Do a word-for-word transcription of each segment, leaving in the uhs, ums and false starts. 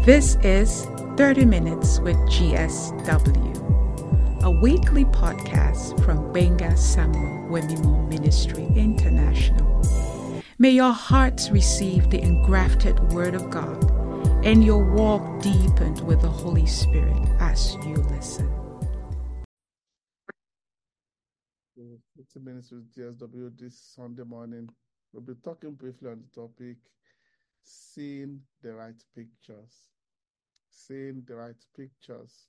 This is thirty minutes with G S W, a weekly podcast from Benga Samuel Wemimo Ministry International. May your hearts receive the engrafted Word of God and your walk deepened with the Holy Spirit as you listen. fifty minutes with G S W this Sunday morning. We'll be talking briefly on the topic, seeing the right pictures. Seeing the right pictures.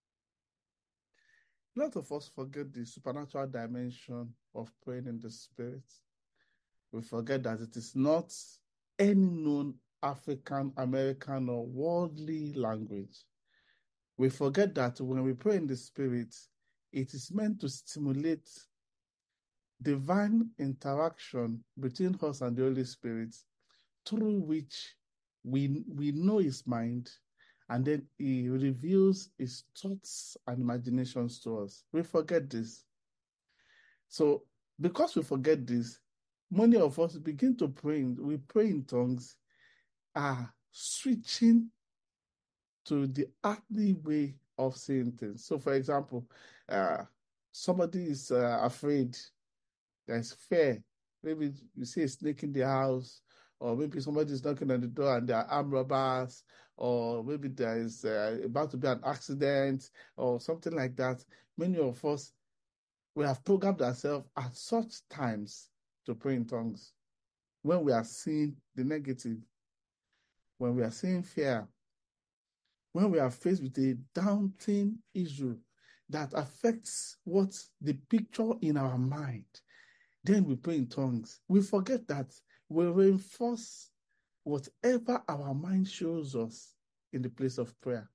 A lot of us forget the supernatural dimension of praying in the Spirit. We forget that it is not any known African, American, or worldly language. We forget that when we pray in the Spirit, it is meant to stimulate divine interaction between us and the Holy Spirit, through which we, we know His mind, and then He reveals His thoughts and imaginations to us. We forget this. So, because we forget this, many of us begin to pray, we pray in tongues, are switching to the earthly way of saying things. So, for example, uh, somebody is uh, afraid, there's fear. Maybe you see a snake in the house, or maybe somebody is knocking on the door and there are armed robbers, or maybe there is uh, about to be an accident, or something like that. Many of us, we have programmed ourselves at such times to pray in tongues. When we are seeing the negative, when we are seeing fear, when we are faced with a daunting issue that affects what the picture in our mind, then we pray in tongues. We forget that we reinforce whatever our mind shows us in the place of prayer.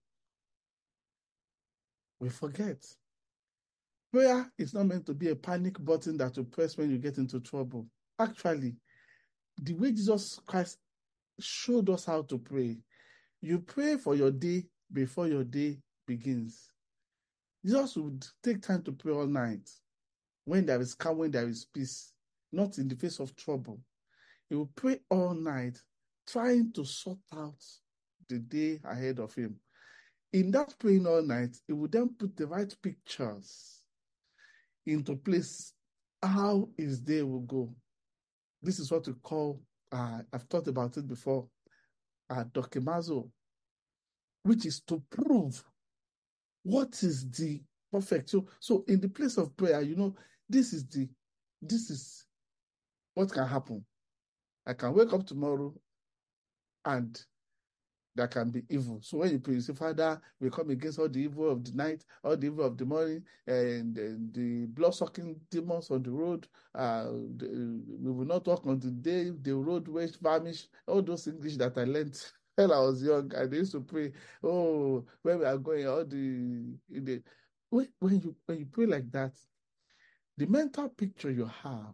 We forget. Prayer is not meant to be a panic button that you press when you get into trouble. Actually, the way Jesus Christ showed us how to pray, you pray for your day before your day begins. Jesus would take time to pray all night, when there is calm, when there is peace, not in the face of trouble. He will pray all night, trying to sort out the day ahead of him. In that praying all night, he would then put the right pictures into place, how his day will go. This is what we call, uh, I've thought about it before, uh, dokimazo, which is to prove what is the perfect. So, so in the place of prayer, you know, this is the, this is what can happen. I can wake up tomorrow and there can be evil. So when you pray, you say, Father, we come against all the evil of the night, all the evil of the morning, and, and the blood-sucking demons on the road. Uh, the, we will not walk on the day, the road will vanish. All those English that I learned when I was young, and I used to pray, oh, where we are going, all the... the when, when, you, when you pray like that, the mental picture you have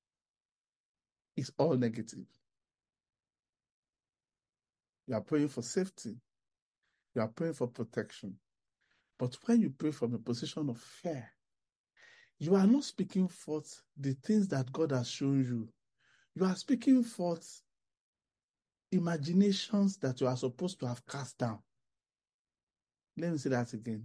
is all negative. You are praying for safety. You are praying for protection. But when you pray from a position of fear, you are not speaking forth the things that God has shown you. You are speaking forth imaginations that you are supposed to have cast down. Let me say that again.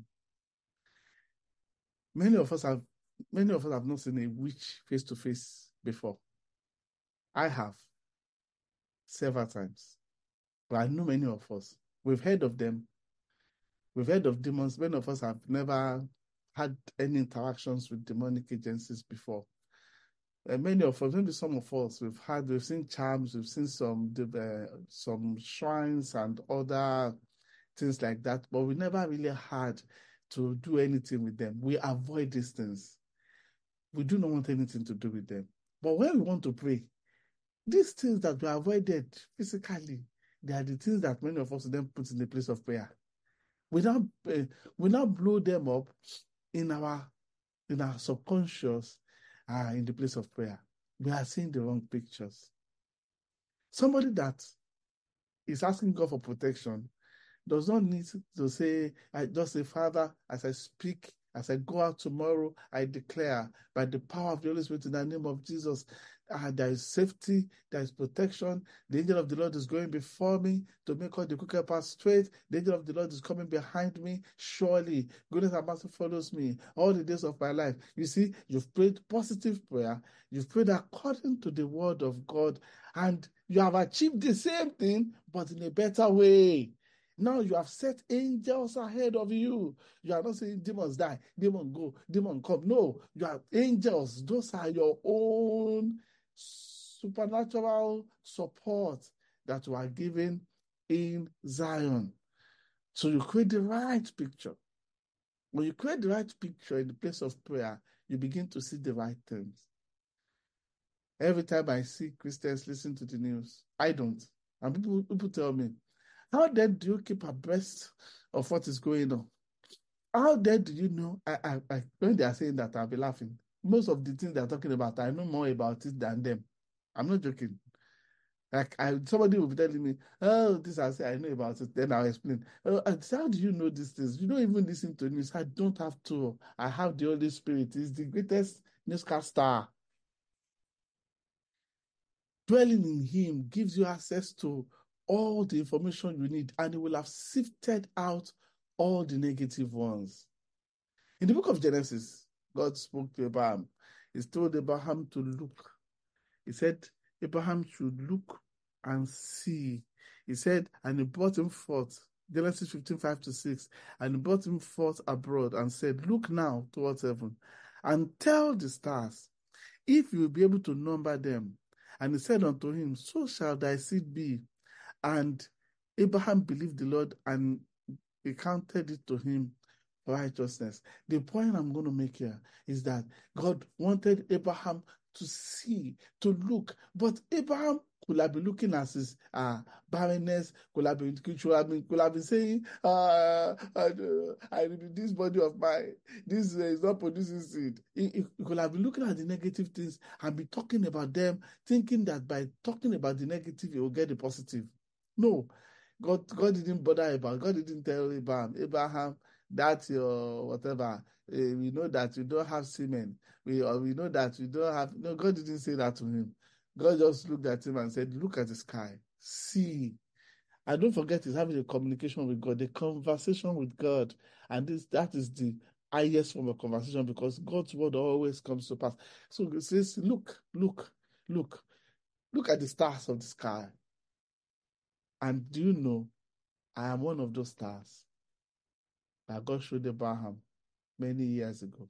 Many of us have, many of us have not seen a witch face to face before. I have several times. But I know many of us, we've heard of them. We've heard of demons. Many of us have never had any interactions with demonic agencies before. And many of us, maybe some of us, we've had, we've seen charms, we've seen some uh, some shrines and other things like that, but we never really had to do anything with them. We avoid these things. We do not want anything to do with them. But when we want to pray, these things that we avoided physically, they are the things that many of us then put in the place of prayer. We now, uh, we now blow them up in our, in our subconscious, uh, in the place of prayer. We are seeing the wrong pictures. Somebody that is asking God for protection does not need to say, I just say, Father, as I speak, as I go out tomorrow, I declare by the power of the Holy Spirit in the name of Jesus Uh, there is safety, there is protection. The angel of the Lord is going before me to make all the crooked path straight. The angel of the Lord is coming behind me. Surely, goodness and mercy follows me all the days of my life. You see, you've prayed positive prayer. You've prayed according to the word of God, and you have achieved the same thing, but in a better way. Now you have set angels ahead of you. You are not saying demons die, demon go, demon come. No, you have angels. Those are your own supernatural support that you are given in Zion. So you create the right picture. When you create the right picture in the place of prayer, you begin to see the right things. Every time I see Christians listen to the news, I don't. And people, people tell me, how then do you keep abreast of what is going on? How then do you know? I, I, I, when they are saying that, I'll be laughing. Most of the things they're talking about, I know more about it than them. I'm not joking. Like I, somebody will be telling me, oh, this I say I know about it. Then I'll explain. Oh, how do you know these things? You don't even listen to news. I don't have to. I have the Holy Spirit. He's the greatest newscaster. Dwelling in him gives you access to all the information you need, and it will have sifted out all the negative ones. In the book of Genesis, God spoke to Abraham. He told Abraham to look. He said Abraham should look and see. He said, and he brought him forth, Genesis fifteen, five to six, and he brought him forth abroad and said, look now towards heaven and tell the stars, if you will be able to number them. And he said unto him, so shall thy seed be. And Abraham believed the Lord, and he counted it to him for righteousness. The point I'm going to make here is that God wanted Abraham to see, to look, but Abraham could have been looking at his uh, barrenness, could have been, could have been, could have been saying, uh, uh, I need this body of mine, this uh, is not producing seed. He, he could have been looking at the negative things and be talking about them, thinking that by talking about the negative, he will get the positive. No, God, God didn't bother about. God didn't tell Abraham, Abraham, that's your whatever. Uh, we know that you don't have semen. We or we know that you don't have. No, God didn't say that to him. God just looked at him and said, "Look at the sky, see." And don't forget, he's having a communication with God, a conversation with God, and this that is the highest form of conversation because God's word always comes to pass. So it says, "Look, look, look, look at the stars of the sky." And do you know, I am one of those stars that God showed Abraham many years ago.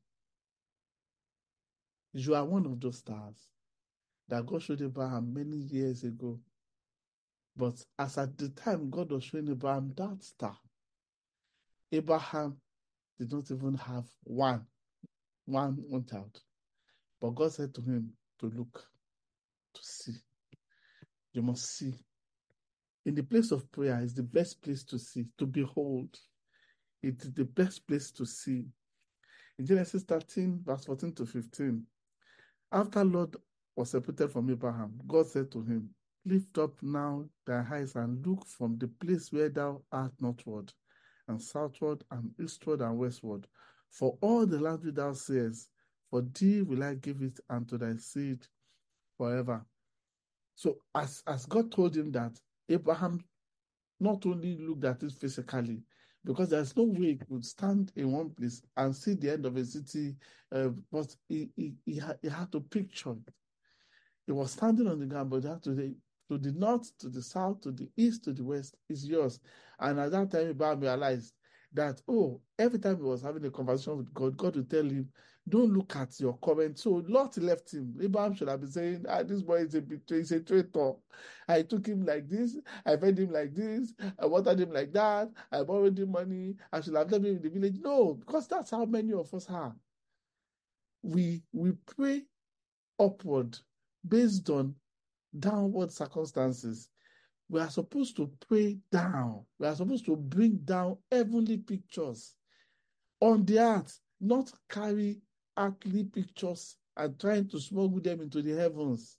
You are one of those stars that God showed Abraham many years ago. But as at the time God was showing Abraham that star, Abraham did not even have one, one, one child. But God said to him to look, to see. You must see. In the place of prayer is the best place to see, to behold. It is the best place to see. In Genesis thirteen, verse fourteen to fifteen, after Lot was separated from Abraham, God said to him, lift up now thy eyes and look from the place where thou art northward, and southward, and eastward, and westward. For all the land which thou seest, for thee will I give it unto thy seed forever. So as, as God told him that, Abraham not only looked at it physically, because there's no way he could stand in one place and see the end of a city, uh, but he, he, he, had, he had to picture it. He was standing on the ground, but that to the, to the north, to the south, to the east, to the west is yours. And at that time, Abraham realized that, oh, every time he was having a conversation with God, God would tell him, don't look at your current. So Lot left him. Abraham should have been saying, ah, this boy is a betrayer, he's a traitor. I took him like this, I fed him like this, I watered him like that, I borrowed him money, I should have left him in the village. No, because that's how many of us are. We, we pray upward based on downward circumstances. We are supposed to pray down. We are supposed to bring down heavenly pictures on the earth, not carry earthly pictures and trying to smuggle them into the heavens.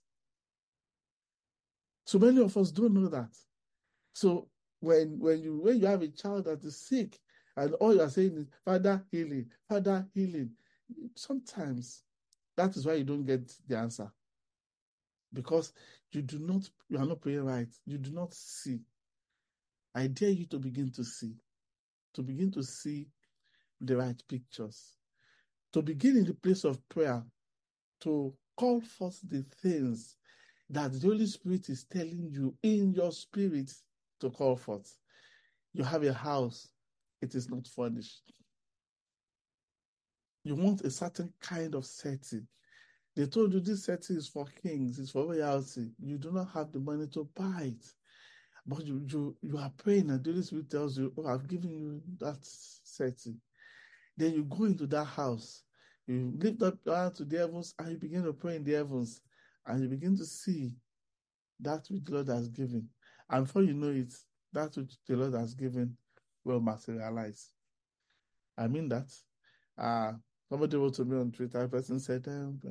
So many of us don't know that. So when, when, you, when you have a child that is sick and all you are saying is, Father, healing, Father, healing, sometimes that is why you don't get the answer. because you do not, you are not praying right. You do not see. I dare you to begin to see, to begin to see the right pictures, to begin in the place of prayer, to call forth the things that the Holy Spirit is telling you in your spirit to call forth. You have a house, it is not furnished. You want a certain kind of setting. They told you this setting is for kings, it's for royalty. You do not have the money to buy it. But you, you, you are praying and the Holy Spirit tells you, oh, I've given you that setting. Then you go into that house, you lift up your hand to the heavens and you begin to pray in the heavens and you begin to see that which the Lord has given. And before you know it, that which the Lord has given will materialize. I mean that. Uh, somebody wrote to me on Twitter, a person said,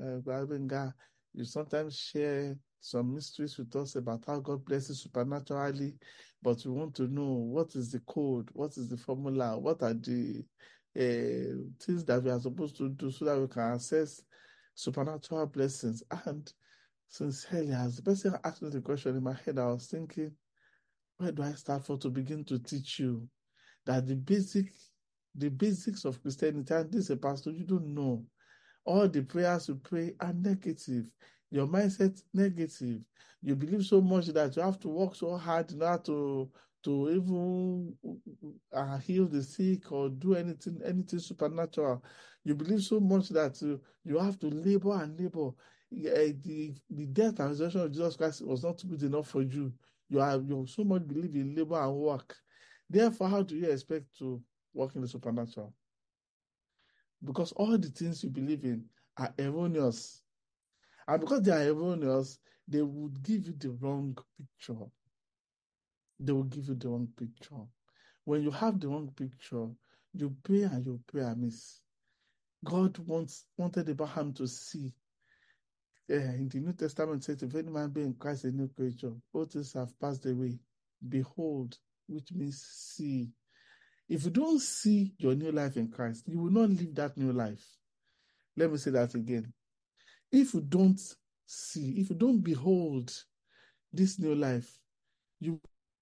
uh, you sometimes share some mysteries with us about how God blesses supernaturally, but we want to know what is the code, what is the formula, what are the uh, things that we are supposed to do so that we can access supernatural blessings. And sincerely, as the person asked me the question in my head, I was thinking, where do I start for to begin to teach you that the basic, the basics of Christianity, and this is a pastor, you don't know. All the prayers you pray are negative. Your mindset negative. You believe so much that you have to work so hard in order to, to even uh, heal the sick or do anything, anything supernatural. You believe so much that uh, you have to labor and labor. Uh, the, the death and resurrection of Jesus Christ was not good enough for you. You are you so much believe in labor and work. Therefore, how do you expect to work in the supernatural? Because all the things you believe in are erroneous. And because they are erroneous, they would give you the wrong picture. They will give you the wrong picture. When you have the wrong picture, you pray and you pray amiss. God wants wanted Abraham to see. Uh, in the New Testament, it says, if any man be in Christ, a new creature, all things have passed away. Behold, which means see. If you don't see your new life in Christ, you will not live that new life. Let me say that again. If you don't see, if you don't behold this new life, you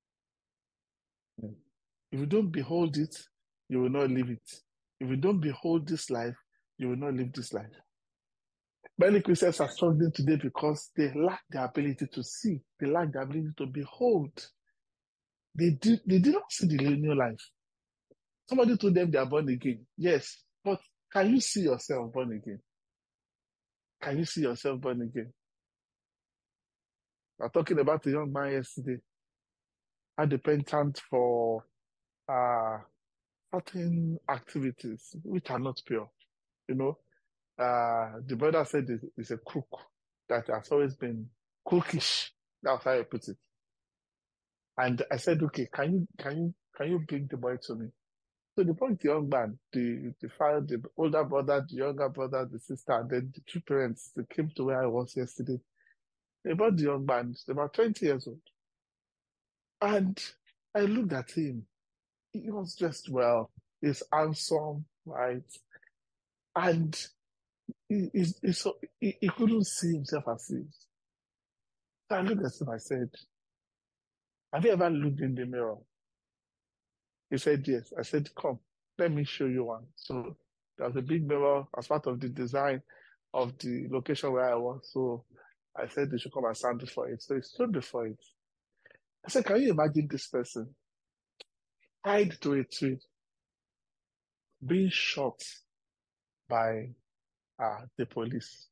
if you don't behold it, you will not live it. If you don't behold this life, you will not live this life. Many Christians are struggling today because they lack the ability to see. They lack the ability to behold. They did, they did not see the new life. Somebody told them they are born again. Yes, but can you see yourself born again? Can you see yourself born again? I was talking about a young man yesterday. Had a patent for uh, certain activities which are not pure. You know, uh, the brother said he's a crook that has always been crookish. That's how I put it. And I said, okay, can you can you can you bring the boy to me? So they brought the young man, the the father, the older brother, the younger brother, the sister, and then the two parents. They came to where I was yesterday. They brought the young man, he's about twenty years old. And I looked at him. He was dressed well. He's handsome, right? And he, he, he, so, he, he couldn't see himself as he is. So I looked at him, I said, have you ever looked in the mirror? He said, yes. I said, come, let me show you one. So there was a big mirror as part of the design of the location where I was. So I said, they should come and stand before it. So he stood before it. I said, can you imagine this person tied to a tree, being shot by uh, the police?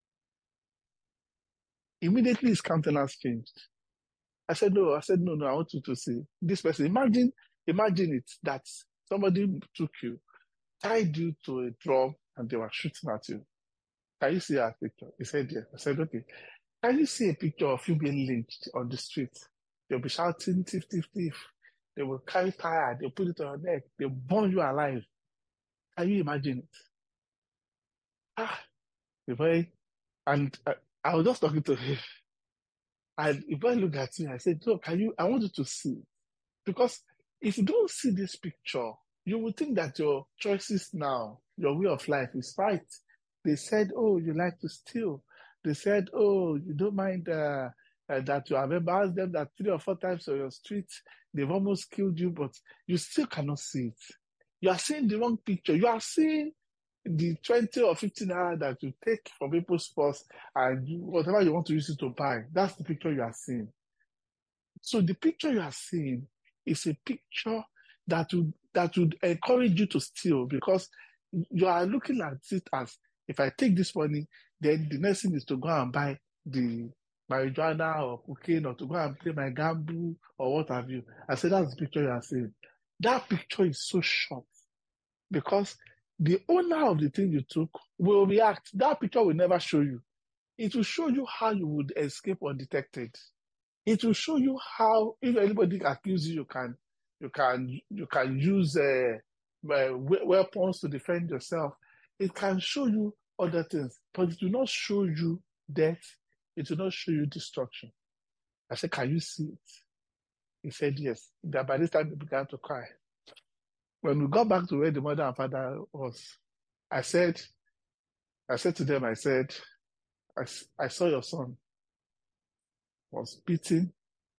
Immediately his countenance changed. I said, no, I said, no, no, I want you to see this person. Imagine, imagine it that somebody took you, tied you to a drum, and they were shooting at you. Can you see that picture? He said, yes. I said, okay. Can you see a picture of you being lynched on the street? They'll be shouting, thief, thief, thief. They will carry fire, they'll put it on your neck, they'll burn you alive. Can you imagine it? Ah, the boy, and I, I was just talking to him. And if I look at him, I said, look, can you, I want you to see. Because if you don't see this picture, you will think that your choices now, your way of life is right. They said, oh, you like to steal. they said, oh, you don't mind uh, uh, that you have embarrassed them that three or four times on your street, they've almost killed you, but you still cannot see it. You are seeing the wrong picture. You are seeing the twenty or fifteen naira that you take from people's purse and you, whatever you want to use it to buy, that's the picture you are seeing. So the picture you are seeing is a picture that would that would encourage you to steal, because you are looking at it as, if I take this money, then the next thing is to go and buy the marijuana or cocaine, or to go and play my gamble or what have you. I said that's the picture you are seeing. That picture is so short, because the owner of the thing you took will react. That picture will never show you. It will show you how you would escape undetected. It will show you how, if anybody accuses you, you can, you can, you can use uh, uh, weapons to defend yourself. It can show you other things, but it will not show you death. It will not show you destruction. I said, can you see it? He said, yes. That by this time, he began to cry. When we got back to where the mother and father was, I said, I said to them, I said, I, I saw your son was beaten,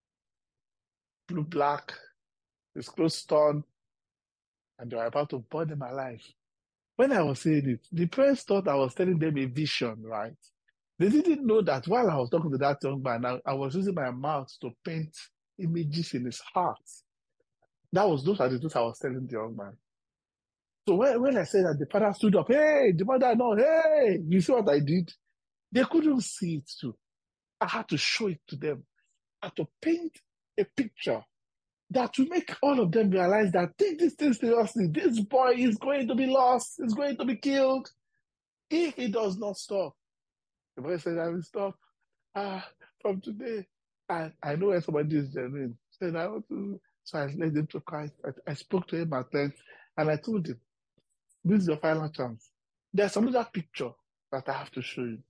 blue black, his clothes torn, and they were about to burn him alive. When I was saying it, the parents thought I was telling them a vision, right? They didn't know that while I was talking to that young man, I, I was using my mouth to paint images in his heart. That was those are the things I was telling the young man. So when, when I said that, the father stood up, hey, the mother, no, hey, you see what I did? They couldn't see it too. I had to show it to them. I had to paint a picture that will make all of them realize that take this thing seriously. This boy is going to be lost. He's going to be killed if he does not stop. The boy said, I will stop. Ah, from today. And I know when somebody is genuine. Said, I want to. So I led him to Christ. I, I spoke to him at length, and I told him, this is your final chance. There's another picture that I have to show you.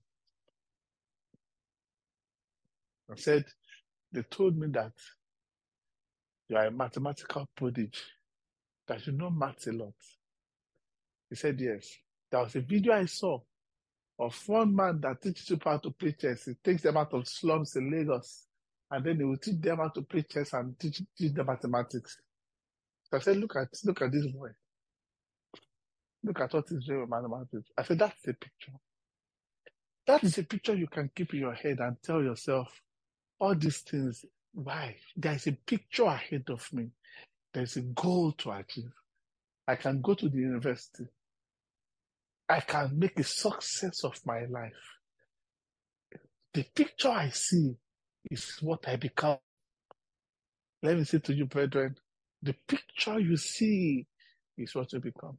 I said, they told me that you are a mathematical prodigy, that you know maths a lot. He said, yes. There was a video I saw of one man that teaches people how to play chess. He takes them out of slums in Lagos, and then he will teach them how to play chess and teach, teach them mathematics. So I said, look at, look at this boy. Look at what he's doing with mathematics. I said, that's a picture. That is a picture you can keep in your head and tell yourself, all these things, why? There's a picture ahead of me. There's a goal to achieve. I can go to the university. I can make a success of my life. The picture I see is what I become. Let me say to you, brethren, the picture you see is what you become.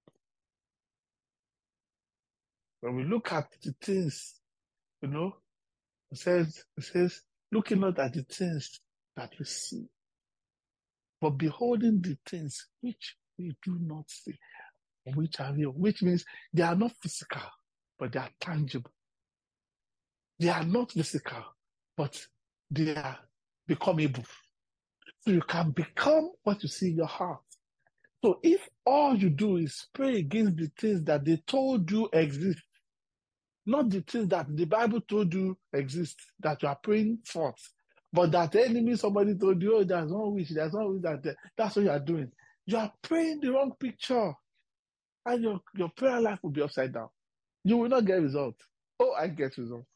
When we look at the things, you know, it says, it says, looking not at the things that we see, but beholding the things which we do not see, which are real, which means they are not physical, but they are tangible. They are not physical, but they are becomable. So you can become what you see in your heart. So if all you do is pray against the things that they told you exist, not the things that the Bible told you exist, that you are praying for, but that the enemy, somebody told you, oh, there's no wish, there's no wish, that that's what you are doing. You are praying the wrong picture, and your, your prayer life will be upside down. You will not get results. Oh, I get results.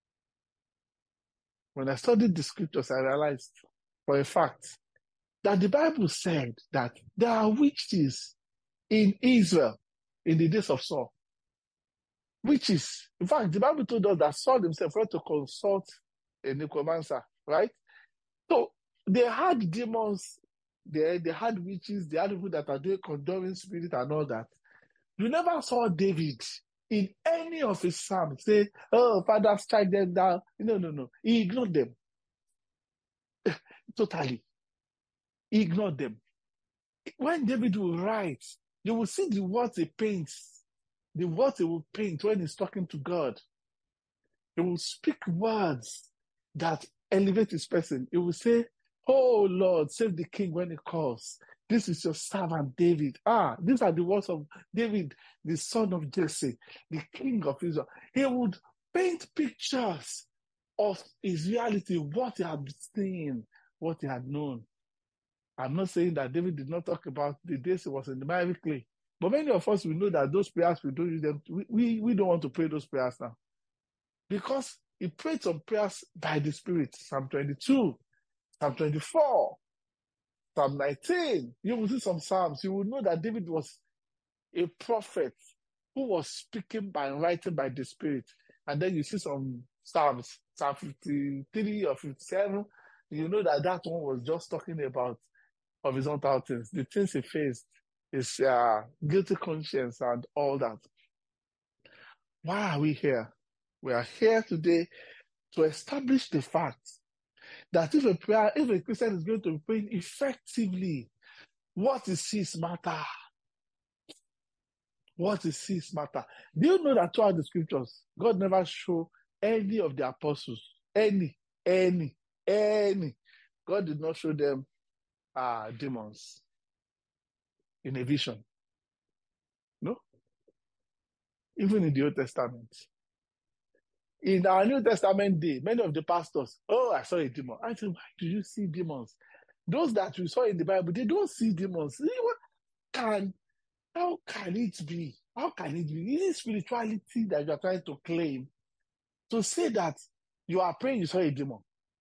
When I studied the scriptures, I realized for a fact that the Bible said that there are witches in Israel in the days of Saul. Witches. In fact, the Bible told us that Saul himself went to consult a necromancer, right? So they had demons, they, they had witches, they had people that are doing conjuring spirit and all that. You never saw David in any of his psalms say, oh, Father, strike them down. No, no, no. He ignored them. Totally. He ignored them. When David will write, you will see the words he paints, the words he will paint when he's talking to God. He will speak words that elevate his person. He will say, oh Lord, save the king when he calls. This is your servant David. Ah, these are the words of David, the son of Jesse, the king of Israel. He would paint pictures of his reality, what he had seen, what he had known. I'm not saying that David did not talk about the days he was in the miry clay, but many of us, we know that those prayers, we don't use them. We, we, we don't want to pray those prayers now, because he prayed some prayers by the Spirit. Psalm twenty-two, Psalm twenty-four, Psalm nineteen. You will see some Psalms. You will know that David was a prophet who was speaking by and writing by the Spirit. And then you see some Psalms, Psalm fifty-three or fifty-seven. You know that that one was just talking about horizontal things, the things he faced, his uh, guilty conscience and all that. Why are we here? We are here today to establish the fact that if a prayer, if a Christian is going to be praying effectively, what he sees matter. What he sees matter. Do you know that throughout the scriptures, God never showed any of the apostles, any, any, any. God did not show them uh, demons in a vision. No? Even in the Old Testament. In our New Testament day, many of the pastors, oh, I saw a demon. I said, why do you see demons? Those that we saw in the Bible, they don't see demons. What can, how can it be? How can it be? Is it spirituality that you are trying to claim? To say that you are praying, you saw a demon.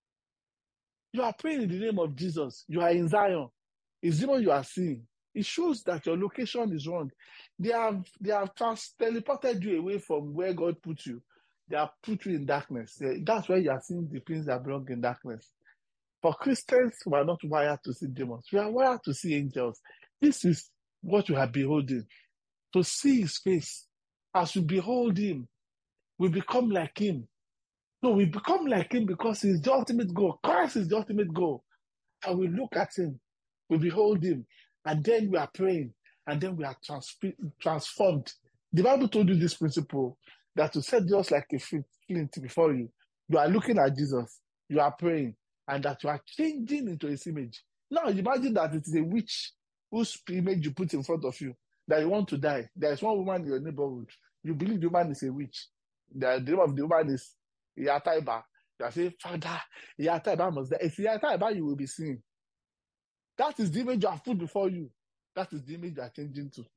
You are praying in the name of Jesus. You are in Zion. It's demon you are seeing. It shows that your location is wrong. They have they have trans- teleported you away from where God put you. They have put you in darkness. That's why you are seeing the things that belong in darkness. For Christians, we are not wired to see demons. We are wired to see angels. This is what you are beholding. To see his face. As we behold him, we become like him. So we become like him because he's the ultimate goal. Christ is the ultimate goal. And we look at him, we behold him, and then we are praying, and then we are trans- transformed. The Bible told you this principle, that to set just like a flint before you, you are looking at Jesus, you are praying, and that you are changing into his image. Now imagine that it is a witch whose image you put in front of you, that you want to die. There is one woman in your neighborhood. You believe the woman is a witch. The name of the woman is Iyataiba. You are saying, Father, Iyataiba must die. It's Iyataiba you will be seeing. That is the image you have put before you. That is the image you are changing to.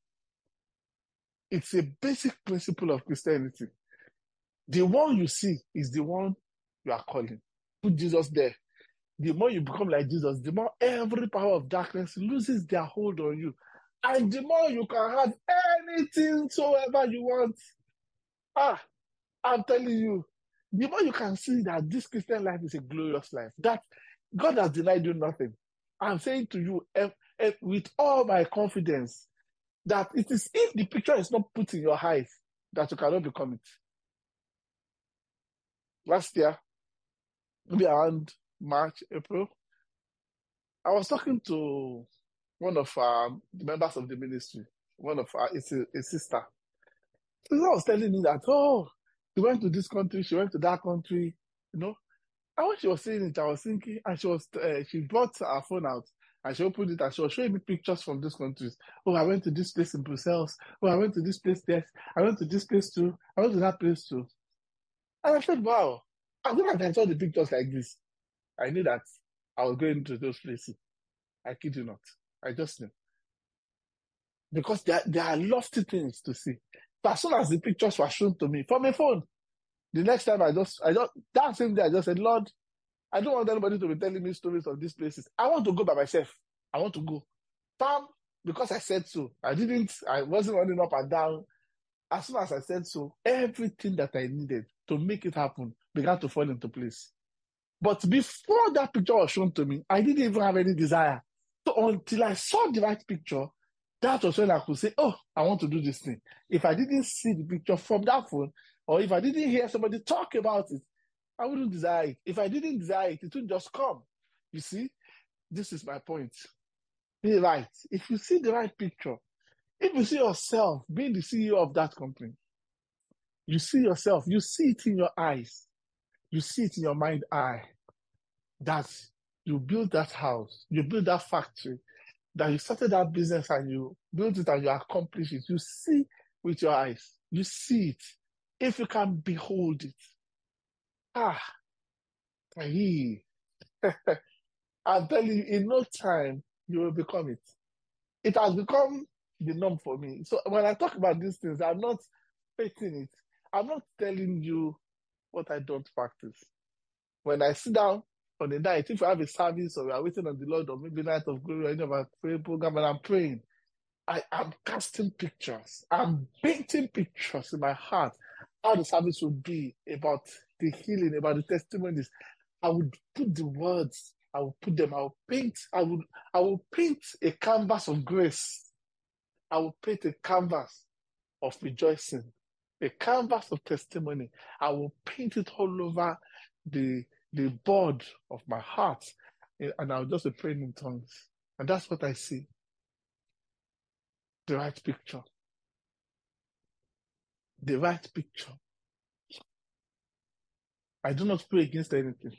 It's a basic principle of Christianity. The one you see is the one you are calling. Put Jesus there. The more you become like Jesus, the more every power of darkness loses their hold on you. And the more you can have anything soever you want. Ah, I'm telling you, the more you can see that this Christian life is a glorious life, that God has denied you nothing. I'm saying to you eh, eh, with all my confidence that it is if the picture is not put in your eyes that you cannot become it. Last year, maybe around March, April, I was talking to one of um, the members of the ministry, one of our, it's a, a sister. So I was telling me that, oh, she went to this country, she went to that country, you know. And when she was saying it, I was thinking, and she was, uh, she brought her phone out, and she opened it, and she was showing me pictures from these countries. Oh, I went to this place in Brussels. Oh, I went to this place there. I went to this place too. I went to that place too. And I said, wow, as soon as I saw the pictures like this, I knew that I was going to those places. I kid you not. I just knew. Because there, there are lofty things to see. So as soon as the pictures were shown to me from my phone, the next time I just, I just, that same day I just said, Lord, I don't want anybody to be telling me stories of these places. I want to go by myself. I want to go. Sam, because I said so. I didn't, I wasn't running up and down. As soon as I said so, everything that I needed to make it happen began to fall into place. But before that picture was shown to me, I didn't even have any desire. So until I saw the right picture, that was when I could say, oh, I want to do this thing. If I didn't see the picture from that phone, or if I didn't hear somebody talk about it, I wouldn't desire it. If I didn't desire it, it would just come. You see, this is my point. Be right. If you see the right picture, if you see yourself being the C E O of that company, you see yourself, you see it in your eyes, you see it in your mind eye, that you build that house, you build that factory, that you started that business and you built it and you accomplished it. You see with your eyes, you see it. If you can behold it, ah, he, I'm telling you, in no time, you will become it. It has become the norm for me. So when I talk about these things, I'm not faking it. I'm not telling you what I don't practice. When I sit down on the night, if I have a service or we are waiting on the Lord, or maybe Night of Glory or any of our prayer program, and I'm praying, I am casting pictures. I'm painting pictures in my heart how the service would be, about the healing, about the testimonies. I would put the words, I will put them, I will paint, I would I will paint a canvas of grace. I will paint a canvas of rejoicing, a canvas of testimony. I will paint it all over the, the board of my heart, and I'll just be praying in tongues. And that's what I see. The right picture. The right picture. I do not pray against anything.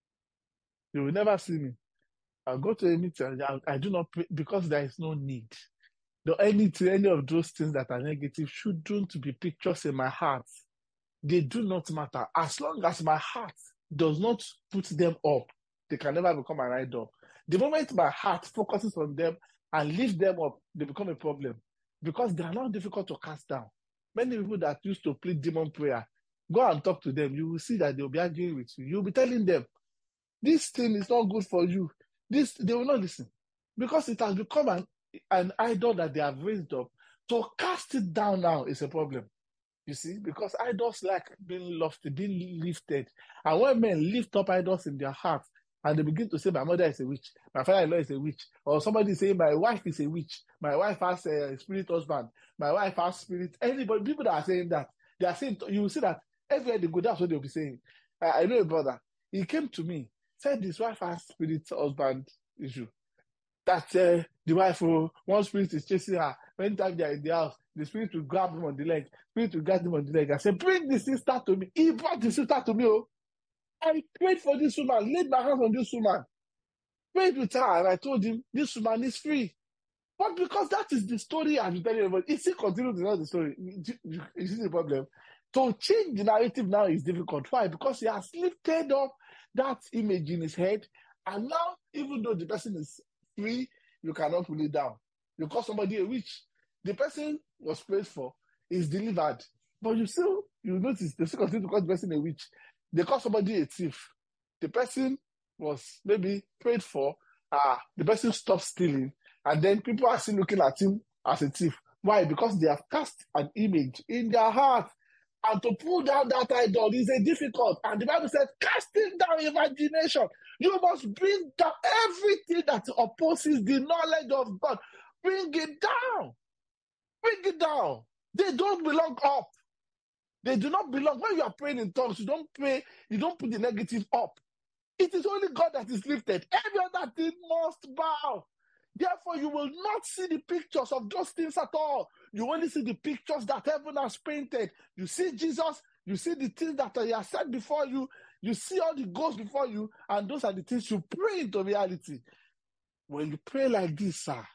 You will never see me. I'll go to a meeting. I, I do not pray because there is no need. The anything, any of those things that are negative shouldn't be pictures in my heart. They do not matter. As long as my heart does not put them up, they can never become an idol. The moment my heart focuses on them and lifts them up, they become a problem because they are not difficult to cast down. Many people that used to play demon prayer, go and talk to them. You will see that they'll be arguing with you. You'll be telling them, this thing is not good for you. This, they will not listen because it has become an, an idol that they have raised up. To cast it down now is a problem. You see, because idols like being lofted, being lifted. And when men lift up idols in their hearts and they begin to say, my mother is a witch, my father-in-law is a witch, or somebody is saying, my wife is a witch, my wife has a spirit husband, my wife has spirit, anybody, people that are saying that, they are saying, you will see that everywhere they go, that's what they'll be saying. I, I know a brother, he came to me, said his wife has spirit husband issue. That uh, the wife, oh, one spirit is chasing her. When time they are in the house, the spirit will grab him on the leg. Spirit will grab him on the leg. I said, bring the sister to me. He brought the sister to me. Oh, I prayed for this woman, laid my hands on this woman, prayed with her, and I told him, this woman is free. But because that is the story I'm telling you about, it still continues to tell the story. You see the problem? To change the narrative now is difficult. Why? Because he has lifted up that image in his head, and now, even though the person is free, you cannot pull it down. You call somebody a witch. The person was prayed for, is delivered. But you still, you notice, they still continue to call the person a witch. They call somebody a thief. The person was maybe prayed for, uh, the person stopped stealing, and then people are still looking at him as a thief. Why? Because they have cast an image in their heart. And to pull down that idol is a difficult. And the Bible says, casting down imagination. You must bring down everything that opposes the knowledge of God. Bring it down. Bring it down. They don't belong up. They do not belong. When you are praying in tongues, you don't pray, you don't put the negative up. It is only God that is lifted. Every other thing must bow. Therefore, you will not see the pictures of those things at all. You only see the pictures that heaven has painted. You see Jesus, you see the things that he has said before you, you see all the ghosts before you, and those are the things you pray into reality. When you pray like this, sir,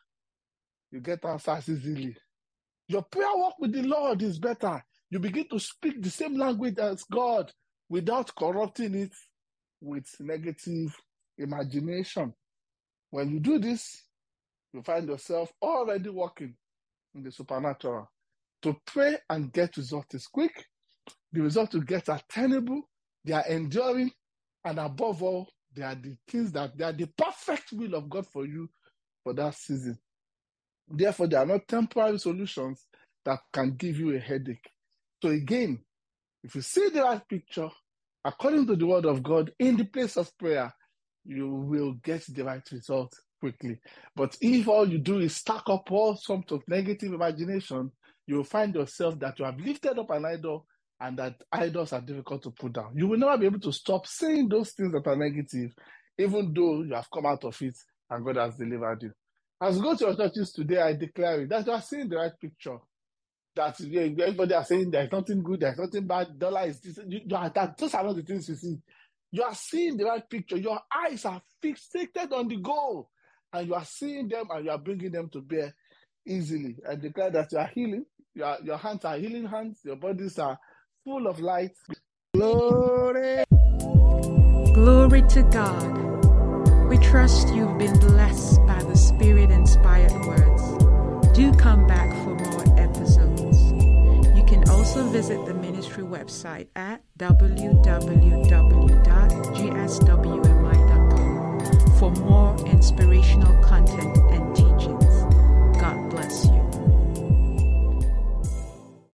you get answers easily. Your prayer work with the Lord is better. You begin to speak the same language as God without corrupting it with negative imagination. When you do this, you find yourself already working in the supernatural. To pray and get results is quick. The results you get are attainable, they are enduring, and above all, they are the things that they are the perfect will of God for you for that season. Therefore, they are not temporary solutions that can give you a headache. So again, if you see the right picture, according to the word of God, in the place of prayer, you will get the right result quickly. But if all you do is stack up all sorts of negative imagination, you will find yourself that you have lifted up an idol and that idols are difficult to put down. You will never be able to stop saying those things that are negative, even though you have come out of it and God has delivered you. As you go to your churches today, I declare it that you are seeing the right picture. That everybody are saying there's nothing good, there's nothing bad, dollar is this. You, you are, that, those are not the things you see. You are seeing the right picture. Your eyes are fixated on the goal, and you are seeing them and you are bringing them to bear easily. I declare that you are healing. Your, your hands are healing hands. Your bodies are full of light. Glory. Glory to God. We trust you've been blessed by the Spirit-inspired words. Do come back for more episodes. You can also visit the ministry website at w w w